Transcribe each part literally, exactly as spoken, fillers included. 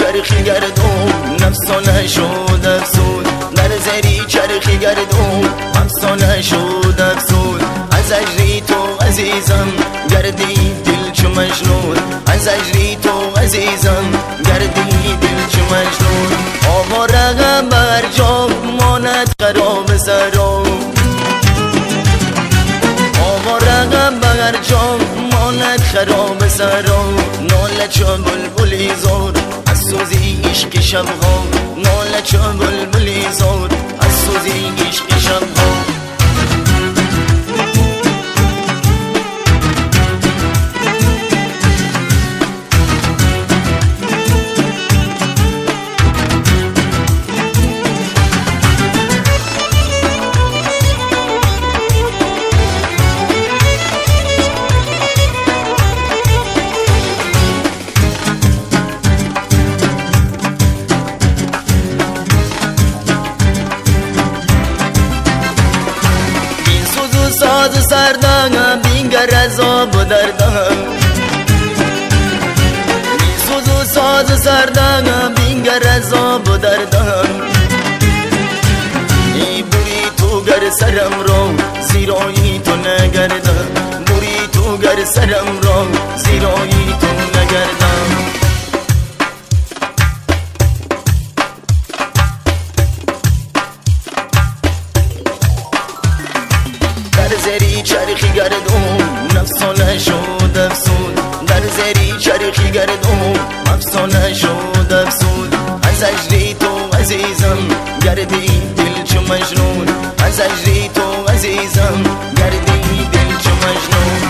چرخی گردون افسانه شد افسون، در زری چرخی گردون افسانه شد افسون. از اجری تو عزیزم گردی دل چو مجنون، از اجری تو عزیزم گردی دل چو مجنون. آواره بر جا ماند خراب سرا، آواره بر جا ماند خراب سرا. ناله چو بلبلی زار از سوزی عشق شبها، ناله چو بلبلی زار از سوزی عشق شبها. ساز سردم بینگر عذاب و دردم، می سوز و ساز سردم بینگر عذاب و دردم. ای بوری تو گر سرم را زیرایی تو نگردم، بوری تو گر سرم را زیرایی تو نگردم. در زری چرخی گردون افسانه شد افسون، در زری چرخی گردون افسانه شد افسون. از اجری تو عزیزم گردی دل چو مجنون، از اجری تو عزیزم گردی دل چو مجنون.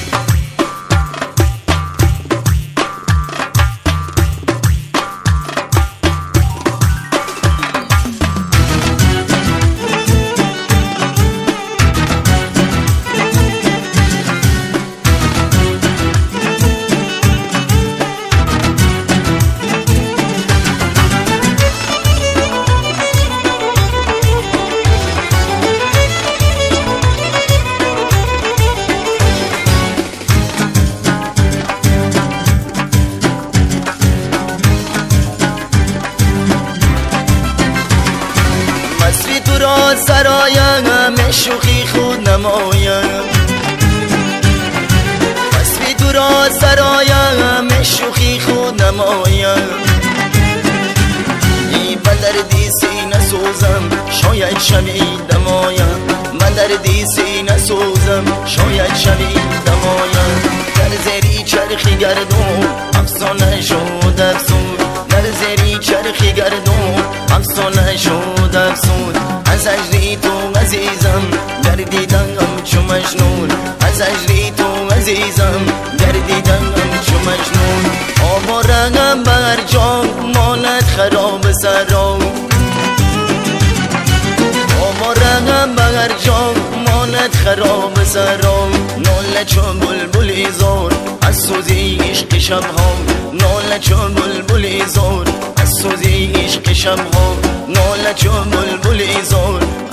مصری تو را سرایم شوخی خود نمایم، مصری تو را سرایم شوخی خود نمایم. ای من دردی سینه سوزم شاید شبی دمایم، من دردی سینه سوزم شاید شبی دمایم. در زری چرخی گردون افسانه شد افسون، در زری چرخی گردون افسانه شد افسون. از اجری تو عزیزم گردیدم چو مجنون، از اجری تو عزیزم گردیدم چو مجنون. آواره بر جا ماند خراب سرا، آواره بر جا ماند خراب سرا. ناله چو بلبلی زار از سوزی عشق شبها، ناله چو بلبلی زار از سوزی عشق شبها، ناله چو بلبلی زار